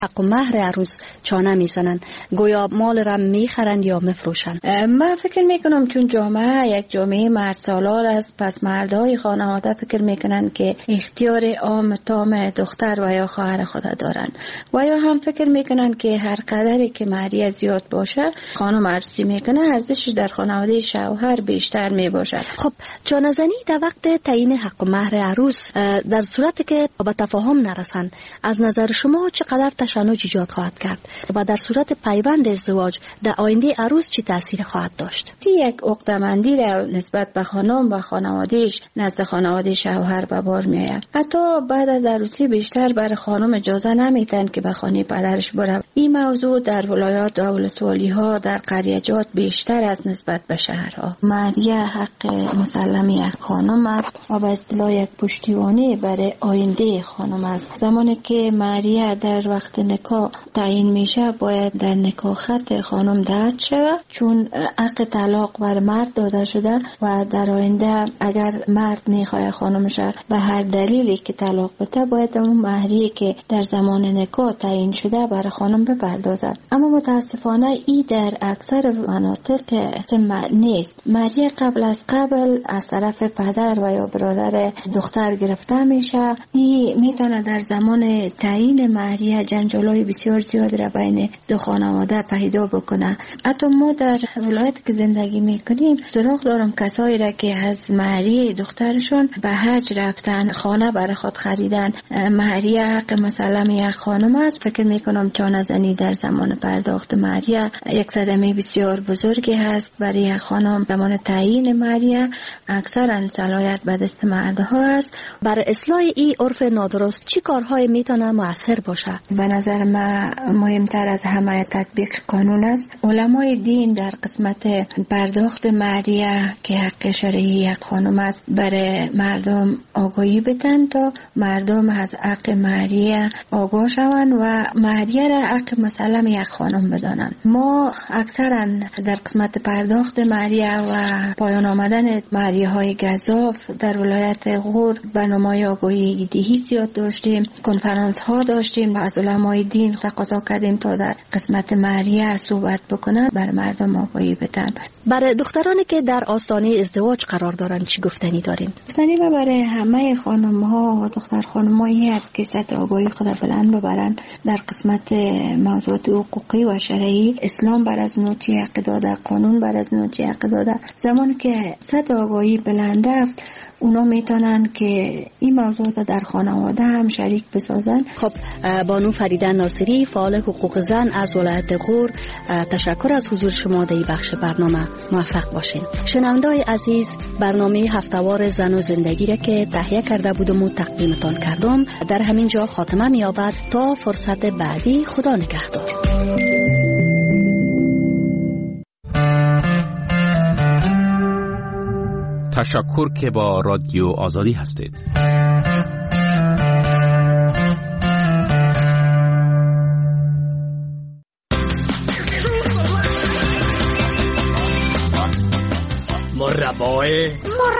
حق و مهر عروس چانه میزنن؟ گویا مال را میخرن یا میفروشن؟ من فکر میکنم چون جامعه یک جامعه مرد سالار است، پس مردهای خانواده فکر میکنن که اختیار عام تام دختر و یا خواهر خود دارن و یا هم فکر میکنن که هر قدری که مهریه زیاد باشه خانم عروسی میکنه ارزشش در خانواده شوهر بیشتر میباشد. خب چانه زنی در وقت تعیین حق و مهر عروس در صورتی که به تفاهم نرسن از نظر شما چقدر تشنج ایجاد خواهد کرد و در صورت پیوند ازدواج در آینده عروس چه تأثیر خواهد داشت؟ یک عقده‌مندی را نسبت به خانم و خانواده‌اش نزد خانواده شوهر به بار میآید. حتی بعد از عروسی بیشتر برای خانم اجازه نمیدن که به خانه پدرش بره. این موضوع در ولایات و ولسوالی‌ها در قریه‌جات بیشتر از نسبت به شهرها. مهریه حق مسلم یک خانم است و به اصطلاح یک پشتیبانی برای آینده خانم است. زمانی که مهریه در وقت نکاح تعیین میشه باید در نکاح خط خانم دهد شود، چون حق طلاق بر مرد داده شده و در آینده اگر مرد میخواد خانمش به هر دلیلی که طلاق بده باید اون مهریه که در زمان نکاح تعیین شده برای خانم بپردازد. اما متاسفانه این در اکثر مناطق نیست. مهریه قبل از طرف پدر و یا برادر دختر گرفته میشه. این میتونه در زمان تعیین مهریه جنجالای بسیار زیاد را بین دو خانواده پیدا بکنه. حتی ما در ولایت که زندگی میکنیم سراغ دارم کسایی را که از مهریه دخترشون به حج رفتن، خانه برای خود خریدن. مهریه حق مسلم یک خانم است. فکر میکنم چانه زنی در زمان پرداخت مهریه یک صدمه بسیار بزرگی هست برای یک خانم. زمان تعیین مهریه اکثرا صلاحیت به دست مردها است. برای اصلاح این عرف نادرست چی کارهای میتونه مؤثر باشه؟ به نظر من مهمتر از همه تطبیق قانون است. علمای دین در قسمت پرداخت مهریه که حق شرعی یک خانم است برای مردم آگاهی بدن تا مردم از حق مهریه آگاه شوند و مهریه را حق مسلم یک خانم بدانند. ما اکثرا در قسمت پرداخت مهریه و پایان آمدن مهریه های گزاف در ولایت غور برنامه‌های آگاهی دهی زیاد داشتیم، کنفرانس ها داشتیم و از علمای دین تقاضا کردیم تا در قسمت مهریه صحبت بکنن بر مردم آگاهی بدن. برای دخترانی که در آستانه ازدواج قرار دارن چی گفتنی دارین؟ گفتنی و برای همه خانم ها و دختر خانم هایی است که سطح آگاهی خود بلند ببرن در قسمت موضوعات حقوقی و شرعی. اسلام بر از نوچی حق داده، قانون بر از نوچی حق داده. زمان که سطح آگاهی بلند رفت اونا میتونن که این موضوعات در خانواده هم شریک بسازن. خب بانو فریده ناصری فعال حقوق زن از ولایت غور، تشکر از حضور شما در این بخش برنامه. موفق باشین. شنونده‌های عزیز، برنامه هفته‌وار زن و زندگی را که تهیه کرده بودم و تقدیمتان کردم در همین جا خاتمه می‌یابد. تا فرصت بعدی، خدا نگهدار. تشکر که با رادیو آزادی هستید. مربای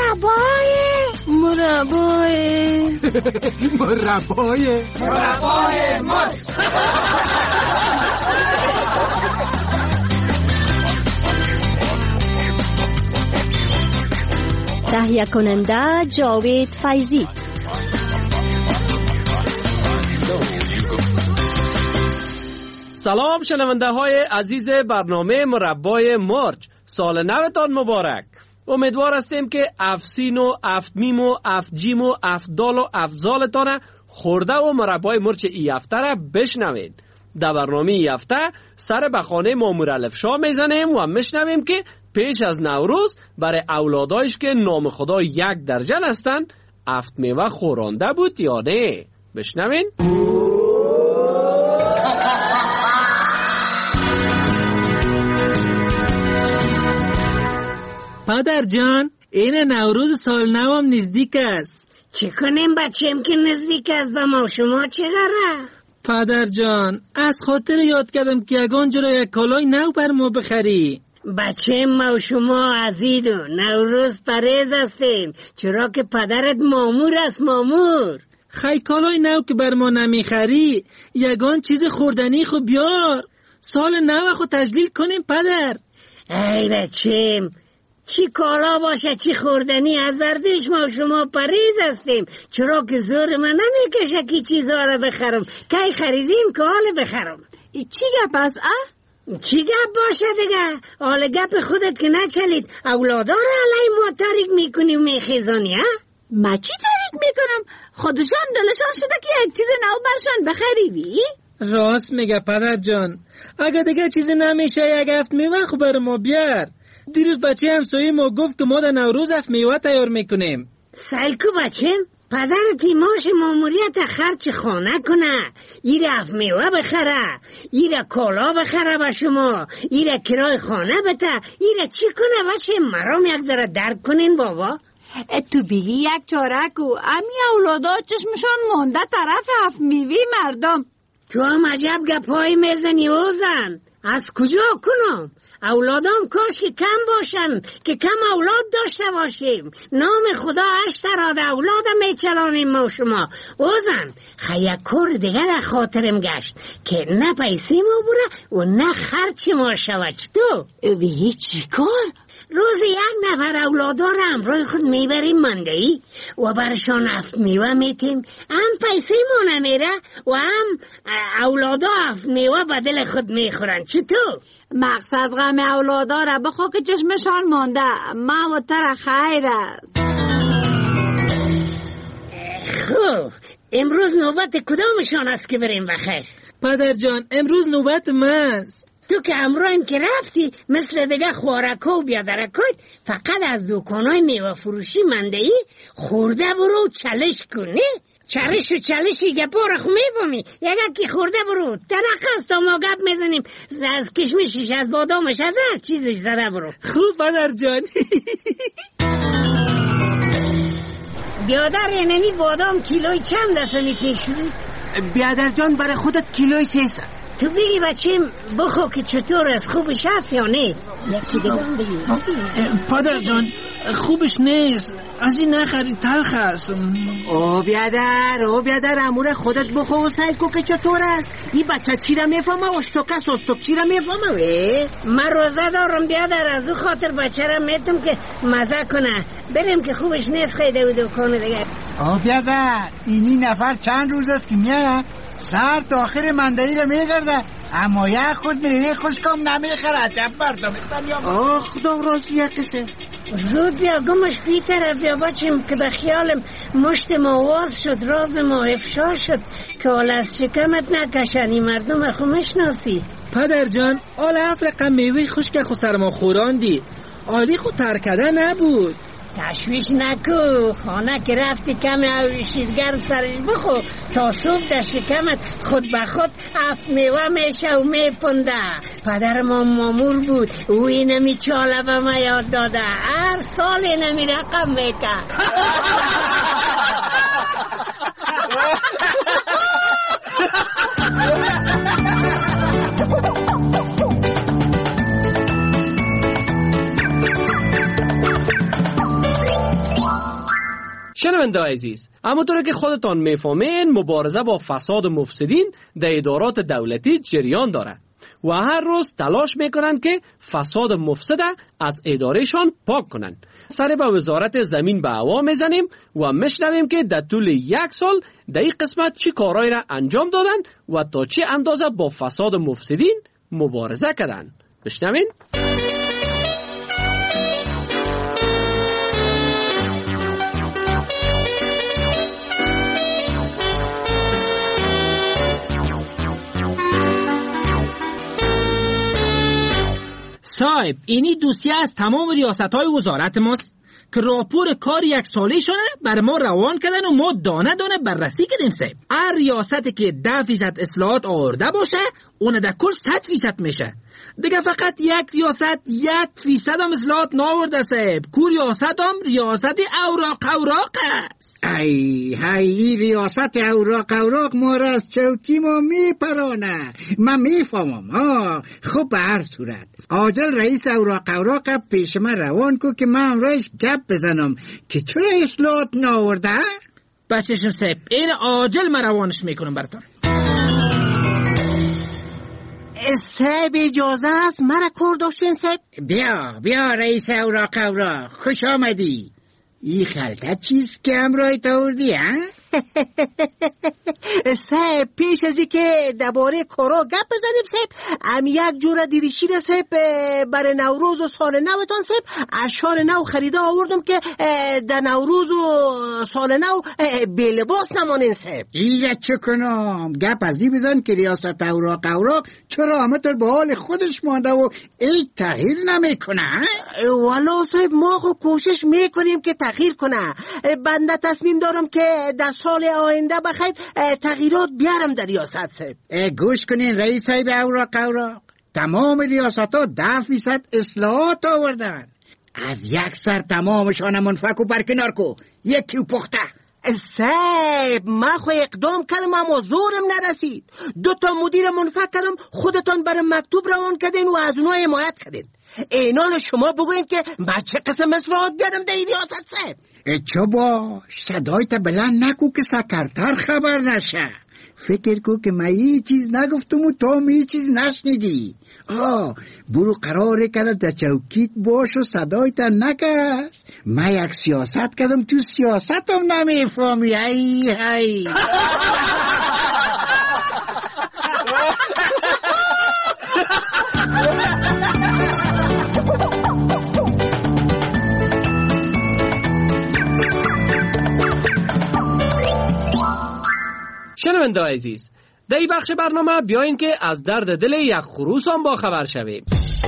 تهیه کننده جاوید فیضی. سلام شنونده های عزیز برنامه مربای مرج، سال نوتان مبارک. امیدوار هستیم که افسین و افتمیم و افتجیم و افتدال و افزالتان خورده و مربای مرج ای هفته را بشنوید. در برنامه ای هفته سر به خانه مامور الفشا میزنیم و میشنویم که پیش از نوروز برای اولادایش که نام خدا یک درجن هستن افت میوه خورانده بود یا نه؟ بشنوین. پدر جان، این نوروز سال نوام نزدیک است. چه کنیم بچه‌م که نزدیک است و ما شما چقدره؟ پدر جان، از خاطر یاد کردم که یگان جلو یک کالای نو بر ما بخری. بچه ما و شما عزیز و نوروز پریز هستیم، چرا که پدرت مامور است. مامور خی کالای نو که بر ما نمیخری، یگان چیز خوردنی خو بیار، سال نو خو تجلیل کنیم پدر. ای بچیم، چی کالا باشه چی خوردنی، از وردش ما شما پریز هستیم، چرا که زور من نمیکشه که چیزها رو بخرم، که خریدیم که حال بخرم. چی گپ است؟ چی گپ باشه دیگه؟ حال گپ خودت که نچلید، اولادا رو علی ما تاریک میکنی و میخیزانی ها؟ ما چی تاریک میکنم؟ خودشان دلشان شده که یک چیز نو برشان بخریدی؟ راست میگه پدر جان، اگه دیگه چیزی نمیشه یک هفت میوه خو بر ما بیار. دیروز بچه همسایه ما گفت که ما در نوروز هفت میوه تیار میکنیم. سالکو بچم، پدر تیماش ماموریت خرچ خانه کنه، ایره هفت میوه بخره، ایره کالا بخره به شما، ایره کرای خانه بده، ایره چی کنه بچه؟ مرام یک ذره درک کنین بابا. تو بگی یک چاره کو، امی اولادا چشمشان مونده طرف هفت میوه مردم. تو هم عجب گپایی میزنی اوزن، از کجا کنم؟ اولادام کاش که کم باشن، که کم اولاد داشته باشیم. نام خدا 80 اولاد میچلانیم ما شما. اوزن یک کار دیگه در خاطرم گشت که نه پیسی ما بوره و نه خرچ ما شود. تو وی چی کار؟ روز یک نفر اولادا را همراه خود میبریم مندهی و برشان هفت میوه میتیم، هم پیسه ما نمیره و هم اولادا هفت میوه بدل خود میخورن. چطور؟ مقصد غم اولادا را بخوا که چشمشان مانده، ما و تر خیر است. خوب، امروز نوبت کدامشان است که بریم بخیر؟ پدر جان امروز نوبت ماست. تو که امروز که رفتی مثل دیگه خوارکا و بیادرکات فقط از دکانای میوه فروشی مندهی خورده برو چالش کنی. چالش و چالشی گپا را خو میفهمی. یکی خورده برو ترقص تا ما گپ میزنیم، از کشمشش از بادامش از هر چیزش زده برو. خوب پدر جان. بیادر نمی بادام کیلوی چند دسته میکشوی؟ بیادر جان برای خودت کیلوی 300. تو بگی بچیم بخو که چطور است، خوبش هست یا نه؟ یکی دیگه بگی. پدر جان خوبش نیست، از این نخرید، تلخ است. او بیادر امور خودت بخو و سعی کو که چطور است. این بچه چی را میفهمه؟ اشتوک چی را میفهمه؟ من روزه دارم بیادر، از او خاطر بچه را میتم که مزه کنه. بریم که خوبش نیست خیده و دکانه دیگه. او بیادر اینی نفر چند روز است که میاد سر تا آخر مندهی رو میگرده، اما یک خود میره خوشکام نمیخره. عجب بردامستان یا آخ خدا راضیه کسی. زود بیا گمش بی طرف بیا بچیم که به خیالم مشت ما واز شد، راز ما افشا شد که حال از شکمت نکشنی مردم خو مشناسی. پدر جان آل افرقم میوه خشک خو سر ما خوراندی، آلی خو ترکده نبود. تشویش نکو، خانه که رفتی کم او شیرگرم سرش بخو تا صبح در شکمت خود به خود هفت میوه میشه و میپنده. پدر ما مامور بود، او اینمی چاله به ما یاد داده، هر سال اینمی رقم میکن. شنونده عزیز، همونطور که خودتان میفهمین مبارزه با فساد و مفسدین در ادارات دولتی جریان داره و هر روز تلاش میکنن که فساد مفسد از ادارهشان پاک کنن. سر به وزارت زمین به هوا میزنیم و میشنویم که در طول 1 سال در این قسمت چی کارهایی را انجام دادن و تا چه اندازه با فساد مفسدین مبارزه کردن. بشنوین. صاحب اینی دوسیه از تمام ریاست‌های وزارت ماست که راپور کار 1 ساله شونه بر ما روان کردن و ما دانه دانه بررسی کردیم صاحب. هر ریاستی که 10% اصلاحات آورده باشه اون در کل 100% میشه. دیگه فقط یک ریاست 1% هم اصلاحات ناورده صاحب. کو ریاست هم ریاست اوراق است. ای ریاست اوراق ما را از چوکی ما میپرانه. من میفهمم. خب به هر صورت عاجل رئیس اوراق پیش من روان کو که من امروز گپ بزنم که چرا اصلاحات ناورده. بچه‌شون صاحب این عاجل من روانش میکنم براتون. صاحب اجازه است مرا کار داشتین صاحب؟ بیا رئیس اوراق اوراق، خوش آمدی. این خلطت چیز که همراهی آوردی ها؟ صاحب پیش از که درباره کارا گپ بزنیم صاحب، یک جوره دیریشین صاحب برای نوروز و سال نوتان صاحب اشار نو خریده آوردم که در نوروز و سال نو بی لباس نمانین صاحب. ایره چه کنم؟ گپ از دی بزن که ریاست اوراق اوراق چرا همه به حال خودش مانده و این تغییر نمیکنه؟ والا صاحب ما خو کوشش میکنیم که تغییر کنه. بنده تصمیم دارم که در سال آینده بخیر تغییرات بیارم در ریاست صاحب. گوش کنین رئیس صاحب اوراق اوراق، تمام ریاست ها 10% اصلاحات آوردن. از یک سر تمامشان منفک و برکنار کو، یکی و پخته. صاحب من خو اقدام کردم اما زورم نرسید. 2 مدیر منفک کردم، خودتان برای مکتوب روان کردین و از اونها حمایت کردین. اینال شما بگوین که من چه قسم اصلاحات بیارم در ریاست صاحب. چه باش صدایت بلند نکو که سکرتر خبر نشه. فکر کو که من این چیز نگفتم و تو این چیز نشنیدی. برو قراره کده در چوکیت باش و صدایت نکش. من یک سیاست کردم تو سیاستم نمیفهمی. ای شنونده عزیز، در این بخش برنامه بیاین که از درد دل یک خروس هم با خبر شویم.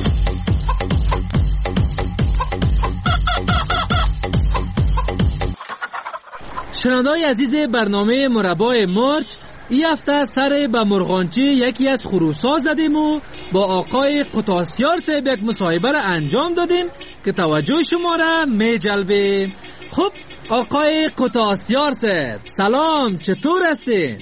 شنونده‌های عزیز برنامه مربای مرچ، این هفته سر به مرغانچی یکی از خروس‌ها زدیم و با آقای قطاسیار صاحب یک مصاحبه را انجام دادیم که توجه شما را می جلبیم. خب آقای قطاسیار صاحب سلام، چطور هستین؟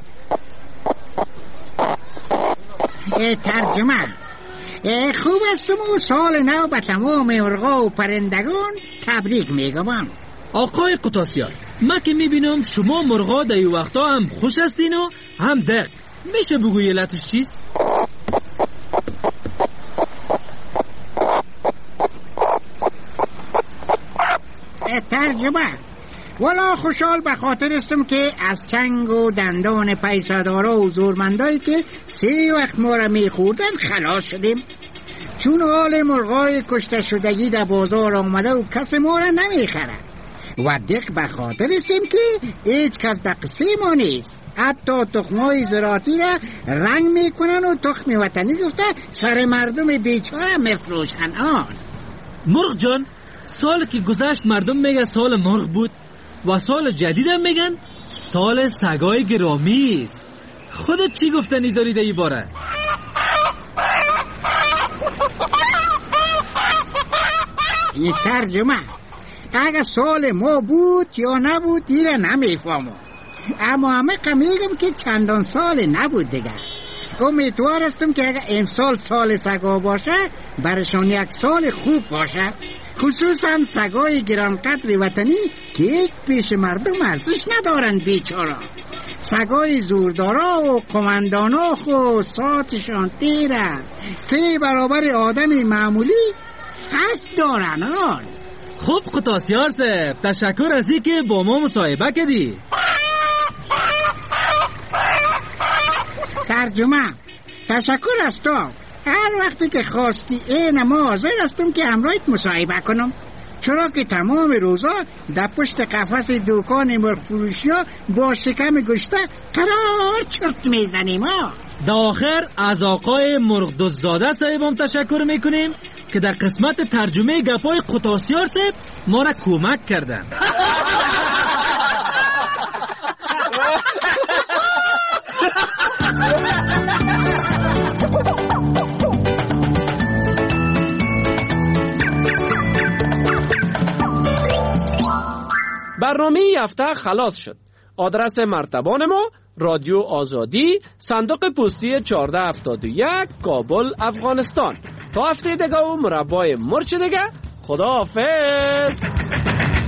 ترجمه خوب هستم و سال نو به تمام مرغا و پرندگان تبریک میگم. آقای قطاسیار، من که میبینم شما مرغا در این وقتا هم خوش هستین و هم دق، میشه بگوی علتش چیست؟ ترجمه والا خوشحال به خاطر استم که از چنگ و دندان پیسادارا و زورمندایی که 3 وقت ما را میخوردن خلاص شدیم، چون حال مرغای کشته شدگی در بازار آمده و کس ما را نمیخره و دق به خاطر استم که هیچ کس در قصه ما نیست. حتی تخمای زراعتی را رنگ میکنن و تخم وطنی گفته سر مردم بیچاره مفروشن. مرغ جان، سال که گذشت مردم میگن سال مرغ بود و سال جدید هم میگن سال سگای گرامی است. خودت چی گفتنی داری در این باره؟ این ترجمه اگه سال ما بود یا نبود دیره نمیفهمم، اما همه میگم که چندان سال نبود دیگه. امیدوار هستم که اگه این سال سگا باشه برشان یک سال خوب باشه، خصوصا سگای گرانقدر وطنی که یک پیش مردم ارزش ندارن بیچارا. سگای زوردارا و قماندانا خو ساعتشان تیره 3 برابر آدم معمولی هست دارن. خوب قطاسیار صاحب، تشکر از این که با ما مصاحبه کردی. ترجمه تشکر از تو. هر وقتی که خواستی این ما حاضر هستم که همراهت مصاحبه کنم، چرا که تمام روزا در پشت قفس دکان مرغ فروشی ها با شکم گشته قرار چرت میزنیم. در آخر از آقای مرغ دزداده صاحب هم تشکر میکنیم که در قسمت ترجمه گپای قطاسیار صاحب ما را کمک کردن. برنامه هفته خلاص شد. آدرس مرتبان ما رادیو آزادی، صندوق پستی 1471 کابل افغانستان. تا هفته دیگه و مربای مرچ دیگه، خدا حافظ.